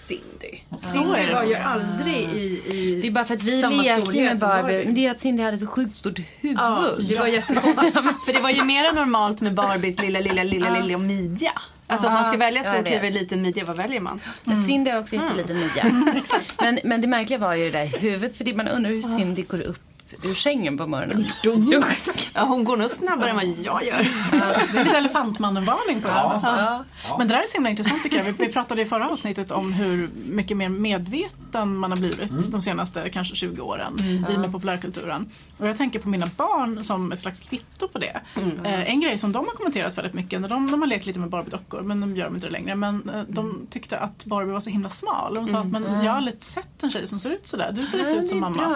Cindy var ju aldrig i det är bara för att vi lekte med Barbie. Men det är att Cindy hade så sjukt stort huvud. Ja, det var jättekonstigt. För det var ju mer normalt med Barbies lilla och midja. Alltså om man ska välja stort huvud, liten midja, vad väljer man? Cindy har också jätteliten midja. Men det märkliga var ju det där huvudet, för det man undrar hur Cindy går upp ur sängen på morgonen. Ja, hon går nog snabbare än vad jag gör. Det är lite elefantmannen-varning på det här. Men det där är så himla intressant tycker jag. Vi pratade i förra avsnittet om hur mycket mer medveten man har blivit de senaste kanske 20 åren i med populärkulturen. Och jag tänker på mina barn som ett slags kvitto på det. En grej som de har kommenterat väldigt mycket, när de har lekt lite med Barbie-dockor, men de gör de inte det längre. Men de tyckte att Barbie var så himla smal. De sa att men jag har aldrig sett en tjej som ser ut sådär. Du ser lite ut som mamma.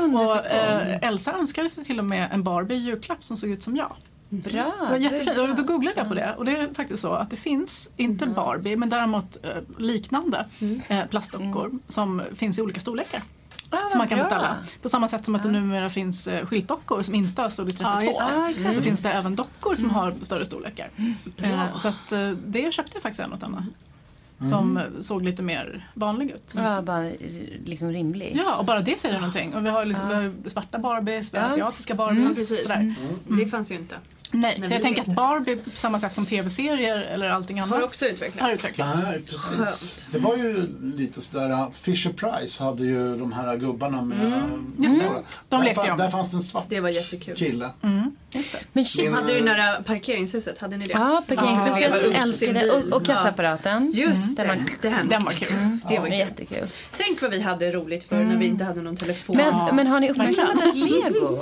Och Elsa önskade sig till och med en Barbie-julklapp som såg ut som jag. Bra. Det var jättefint. Och då googlade jag på det. Och det är faktiskt så att det finns inte Barbie, men däremot liknande plastdockor som finns i olika storlekar. Som man kan beställa. På samma sätt som att det numera finns skyltdockor som inte har storlek 32. Så finns det även dockor som har större storlekar. Så att det köpte jag faktiskt en åt Anna. Som såg lite mer vanlig ut. Ja, bara liksom rimlig. Ja, och bara det säger någonting. Och vi har, liksom, vi har svarta Barbies, vi har asiatiska Barbies. Sådär. Det fanns ju inte. Nej, så jag tänker att Barbie på samma sätt som tv-serier eller allting annat har också utvecklats. Nej, precis. Det var ju lite sådär, Fisher Price hade ju de här gubbarna med just det. De lekte jag. Där fanns det en svart det var jättekul. Kille. Just det. Men hade du nära parkeringshuset, hade ni det? Ja, parkeringshuset älskade och kassapparaten. Just den var kul. Det var jättekul. Tänk vad vi hade roligt för när vi inte hade någon telefon. Men har ni uppmärksammat att Lego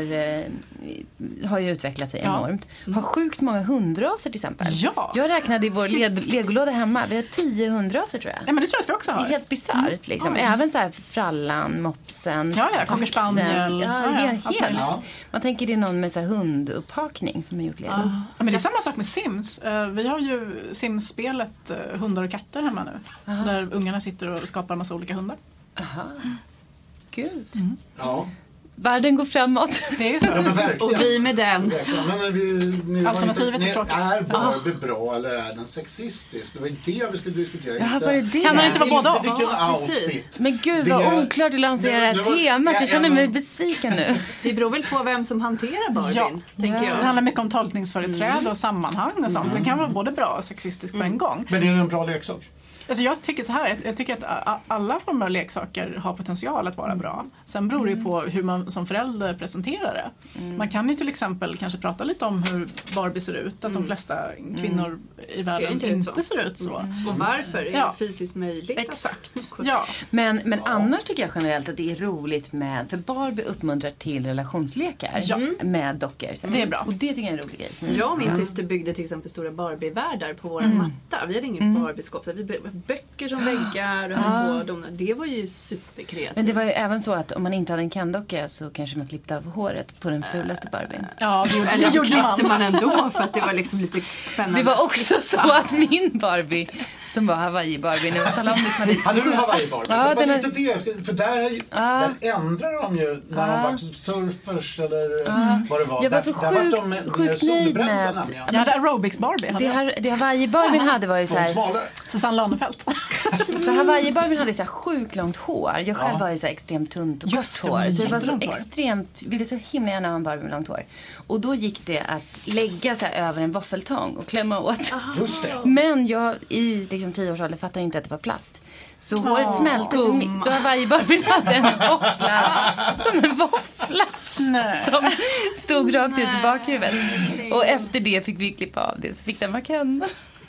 har ju utvecklat sig enormt. Har sjukt många hundraser till exempel. Ja. Jag räknade i vår Legolåda hemma. Vi har 10 hundraser tror jag. Ja, men det tror jag att vi också har. Det är helt bizarrt liksom. Även så här frallan, mopsen. Ja, cocker spaniel. Helt. Man tänker det är någon med så här hunduppakning som har gjort Lego. Ja, men det är samma sak med Sims. Vi har ju Sims-spelet hundar och katter hemma nu. Där ungarna sitter och skapar en massa olika hundar. Aha. Gud. Ja. Världen går framåt. Det är ju så. Ja, och vi med den. Men alternativet är tråkigt. Är Barbie bra eller är den sexistisk? Det var ju det vi skulle diskutera. Kan den inte vara båda? Outfit. Men gud vad oklart du lanserar det här temat. Jag känner mig besviken nu. Det beror väl på vem som hanterar Barbie, tänker jag. Det handlar mycket om tolkningsföreträde och sammanhang och sånt. Den kan vara både bra och sexistisk på en gång. Men det är en bra leksak. Alltså jag tycker så här, jag tycker att alla former av leksaker har potential att vara bra. Sen beror det ju på hur man som förälder presenterar det. Man kan ju till exempel kanske prata lite om hur Barbie ser ut. Att de flesta kvinnor i världen inte ser ut så. Och varför är det fysiskt möjligt? Exakt. Ja. Men annars tycker jag generellt att det är roligt med, för Barbie uppmuntrar till relationslekar med dockor. Så det är bra. Och det tycker jag är en rolig grej. Jag och min syster byggde till exempel stora Barbie-världar på vår matta. Vi hade ingen Barbie-skåp, så vi byggde böcker som väggar och det var ju superkreativt. Men det var ju även så att om man inte hade en Ken-docka så kanske man klippte av håret på den fulaste Barbien. Ja, eller då klippte man ändå för att det var liksom lite spännande. Det var också så att min Barbie, som var Hawaii-Barbie, när jag talade om det. Hade du Hawaii-Barbie? Ja, för lite det, för där ändrar de ju när de var surfers eller vad det var. Jag var så sjukt nöjd med att... Jag hade aerobics Barbie. Det Hawaii-Barbie hade var ju så här... Susanne Lanefelt. För Hawaii-Barbie hade så här sjukt långt hår. Jag själv var ju så här extremt tunt och kort hår. Så det var så extremt... Ville så himla gärna ha en Barbie med långt hår. Och då gick det att lägga så här över en våffeltång och klämma åt. Just det. Men jag i liksom 10-årsåldern fattade inte att det var plast. Så håret smälte. Så Hawaii-Barbie hade en våffla. Som en våffla. Som stod rakt ut i bakhuvudet. Och efter det fick vi klippa av det. Så fick den vara Ken.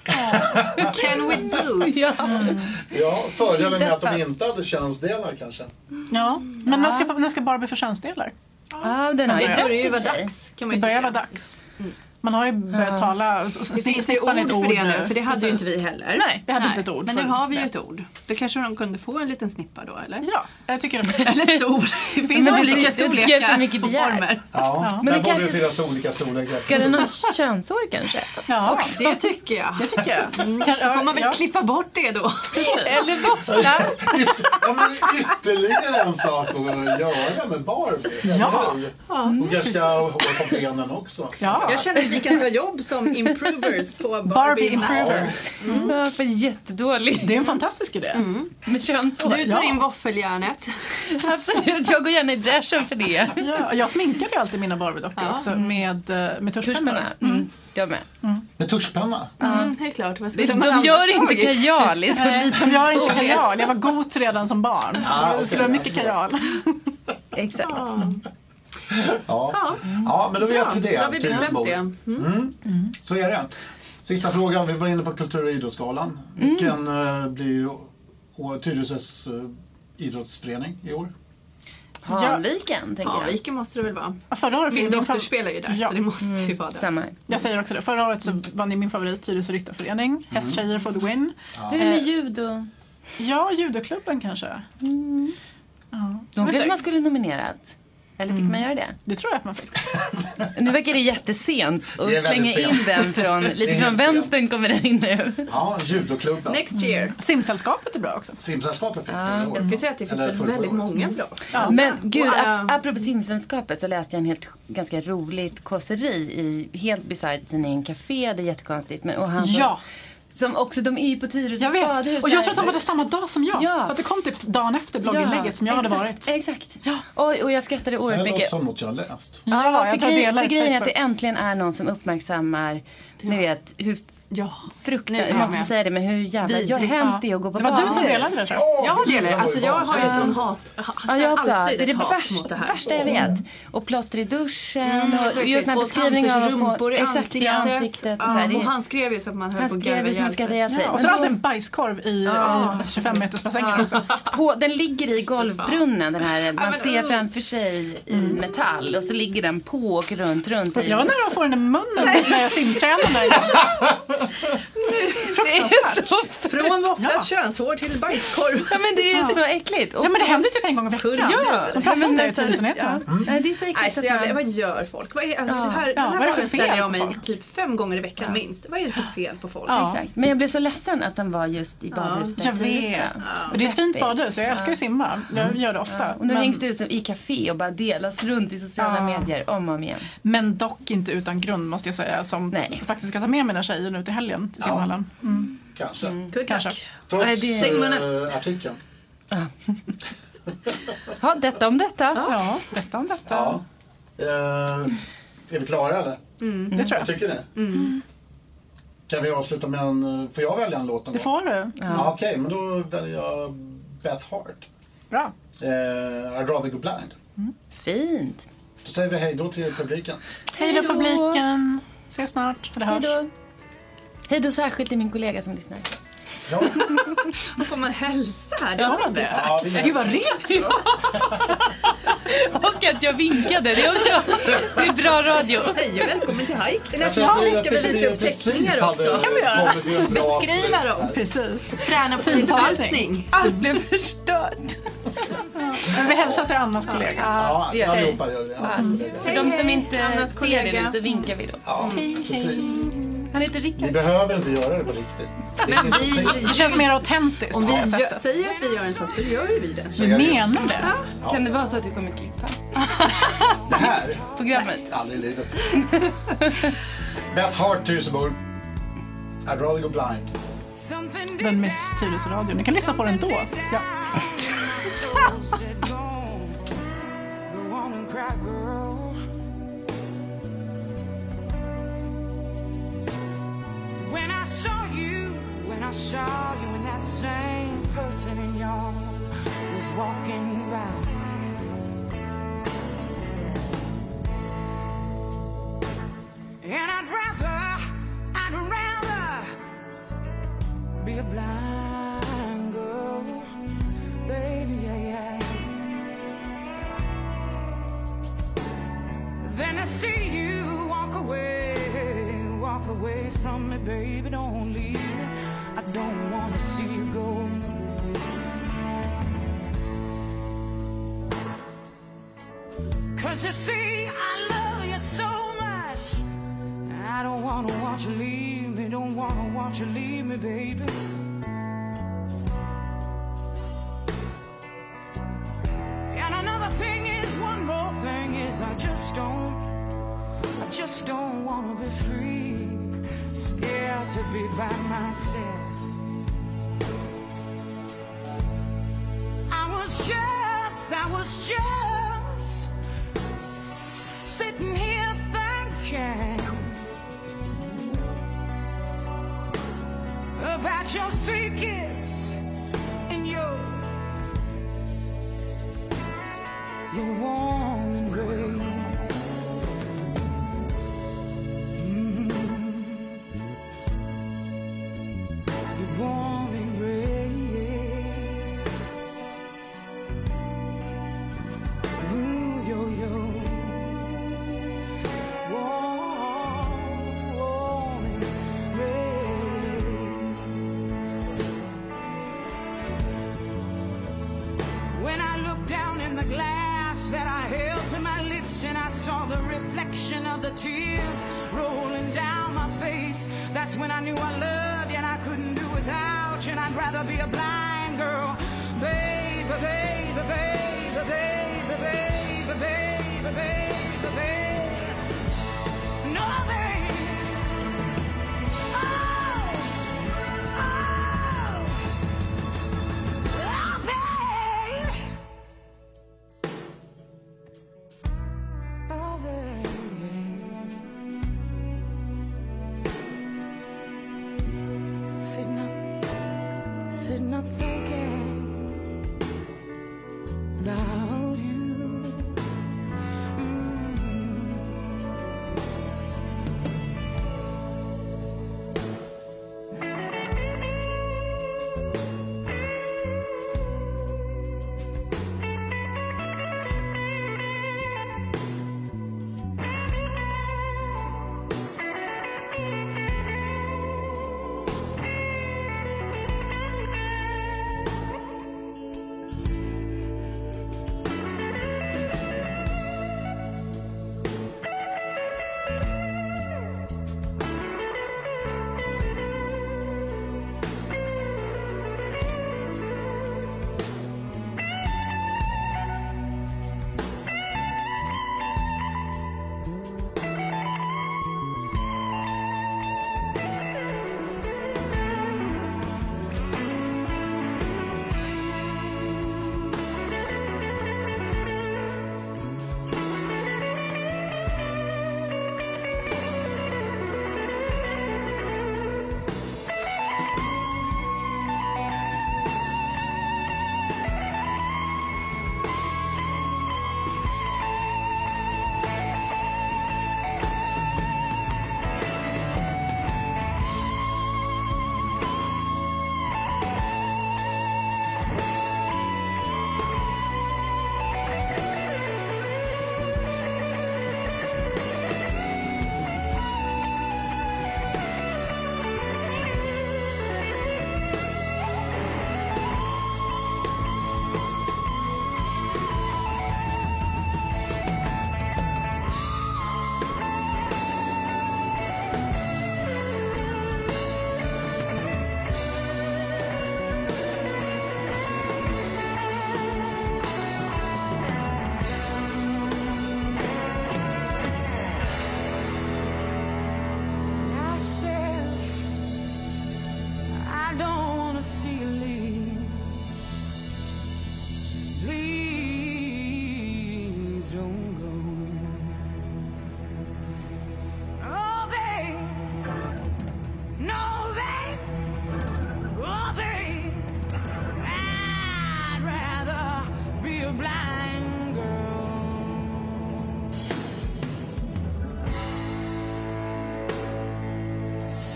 Ken with boobs. Ja, fördelen med att de inte hade könsdelar kanske. Ja, men när ska Barbie få könsdelar? Ja, den har ju börjar vara dags. Det börjar vara dags. Man har ju börjat tala. Det finns ju ord för det nu, för det hade ju inte vi heller. Nej, vi hade inte ett ord. Men nu har vi ju ett ord. Då kanske de kunde få en liten snippa då, eller? Ja, jag tycker det. Eller stor. Det finns olika storlekar och former. Ja, men det kanske finnas olika storlekar. Ska den ha könshår kanske? Ja, det tycker jag. Det tycker jag. Så får man väl klippa bort det då. Eller våffla. Ja, men ytterligare en sak att göra med Barbie. Ja. Hon kanske ska ha hår på benen också. Ja. Jag känner att vi kan ta jobb som improvers på Barbie improvers. Ja, för jättedåligt. Det är en fantastisk idé. Med könshår. Du tar in våffeljärnet. Absolut, jag går gärna i bräschen för det. Ja, jag sminkade ju alltid mina Barbie-dockor också med tuschpenna. Jag med. Med tuschpenna? Helt klart. De gör inte kajal. De gör inte kajal. Jag var god redan som barn. Det skulle vara mycket kajal. Exakt. Ja, men då vet vi det. Då har vi bestämt det. Så är det. Sista frågan, vi var inne på kultur- och idrottsgalan. Vilken blir Tyresös idrottsförening i år? Hanviken, tänker jag. Hanviken måste det väl vara. Förra året min dotter spelar ju där, så det måste ju vara det. Samma. Jag säger också det. Förra året så vann min favorit Tyresö ryttarförening. Hästtjejer for the win. Hur är det med judo? Ja, judoklubben kanske. Ja. De kanske man skulle nominerat. Eller fick man göra det? Det tror jag att man fick. Nu verkar det jättesent och slänga in den från vänstern kommer den in nu. Ja, judoklubben. Next year. Simsällskapet är bra också. Simsällskapet fick jag skulle säga att det finns väldigt många bra. Ja. Men gud, apropå simsällskapet så läste jag en ganska roligt kåseri i helt beside tidningen Café. Det är jättekonstigt. Och han som också, de är ju på Tyresö. Jag vet, och jag tror att de var där samma dag som jag. För att det kom typ dagen efter blogginlägget som jag hade varit. Exakt. Och jag skrattade oerhört mycket. Det är något som jag läst. Ja, för grejen är att det äntligen är någon som uppmärksammar, ni vet, hur fruktansvärt, jag måste säga det, men hur jävla hemskt det är att gå på badhus. Det var du som delade det, tror jag. Jag delade, alltså jag har ju sån hat. Jag också, alltid det är det värsta jag vet. Och plåster i duschen och just en beskrivning av rumpor i ansiktet. Och han skrev ju så att man höll på att garva ihjäl sig. Och så hade en bajskorv i 25 meters bassängen också. Den ligger i golvbrunnen, den här, man ser framför sig i metall och så ligger den på och runt. Jag var nära att få den i munnen när jag simtränade. Det är så från våfflat könshår till bajskorv. Ja, men det är ju så äckligt. Ja, men det händer typ en gång i veckan. Ja, de pratar om det i Tyresönätet. Nej, det är så äckligt. Vad gör folk? Vad är, alltså, den här frågan ställer jag mig typ 5 gånger i veckan minst. Vad är det för fel på folk? Exakt. Men jag blev så ledsen att den var just i badhuset. Jag vet. Det är ett fint badhus. Jag älskar ju simma. Jag gör det ofta. Och nu hängs det ut som i café och bara delas runt i sociala medier om och om igen. Men dock inte utan grund, måste jag säga. Som faktiskt ska ta med mina tjejer nu till helgen till simhallen. Kanske. Kanske. Trots artikeln. Ja, detta om detta. Ja, detta om detta. Ja. Är vi klara eller? Det tror jag. Jag tycker det. Kan vi avsluta med en... Får jag välja en låt? Det får du. Ja. Okej, men då väljer jag Beth Hart. Bra. I'd rather go blind. Fint. Då säger vi hej då till publiken. Hej då publiken. Ses snart. Eller hörs. Hej då särskilt till min kollega som lyssnar. Ja. Och får man hälsa här? Ja, det. Ja, Gud vad rent du var. Och att jag vinkade. Det är också det är bra radio. Hej och välkommen till Hike. Eller Jag ska vi visa upp teckningar också? Kan vi göra? Beskriva dem. Precis. Träna på synförvaltning. Allt blev förstört. Men vi hälsar till Annas kollega. Ja, det gör vi. allihopa gör det. För de som inte Annas ser kollega. det nu så vinkar vi då. Ja, precis. Han heter Ni Rickard. behöver inte göra det på riktigt. Men Det känns mer autentiskt. Om på det vi sättet. säger att vi gör en sak, då gör ju vi det. Du menar det? Kan det vara så att du kommer klippa Det här, programmet? aldrig i livet. Beth Hart, Tyresöbor. I'd rather go blind. Den Miss Tyresö-radio. Ni kan lyssna på den då. Ja. When I saw you and that same person in your was walking around. And I'd rather be a blind girl, baby, yeah. Then I see you walk away from me, baby, don't leave me. I don't want to see you go. Cause you see, I love you so much. I don't want to watch you leave me, don't want to watch you leave me, baby. And another thing is, one more thing is, I just don't want to be free, scared to be by myself. I was just sitting here thinking about your sweet kiss and your warm embrace. Your warm embrace. Ooh, yo, yo. Warm embrace. When I looked down in the glass that I held to my lips, and I saw the reflection of the tears rolling down my face, that's when I knew I loved you and I couldn't do without you, and I'd rather be a blind girl, baby, baby, baby, baby, baby, baby, baby, baby. No, baby. Oh, oh, oh, baby. Oh, baby. Sitting up thinking about you.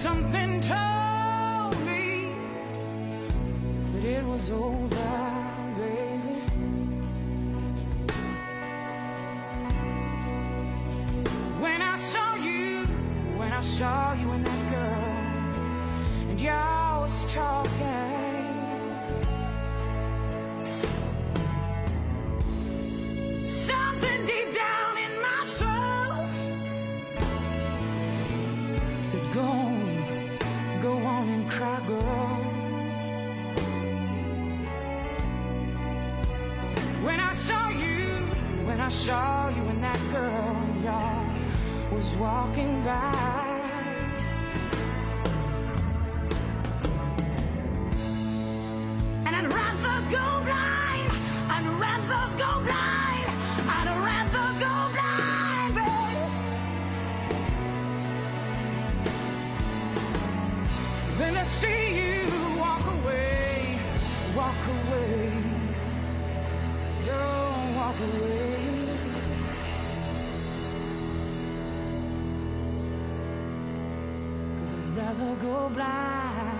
something told me that it was over, baby. When I saw you and that girl, and y'all was talking, something deep down in my soul said, go on and cry, girl. When I saw you and that girl, y'all was walking by. And I'd rather go blind, I'd rather go blind, I'd rather go blind, babe, than to see you walk away, don't walk away. 'Cause I'd rather go blind.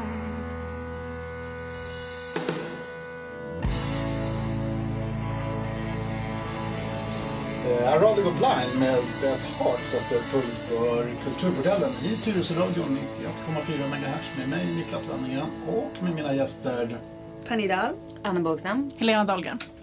I'd rather go blind med Beth Hart sätter punkt för Kulturbordellen i Tyresöradion 91,4 MHz med mig Niklas Wenningen och med mina gäster Pernilla, Anna Bågstam, Helena Dahlgren.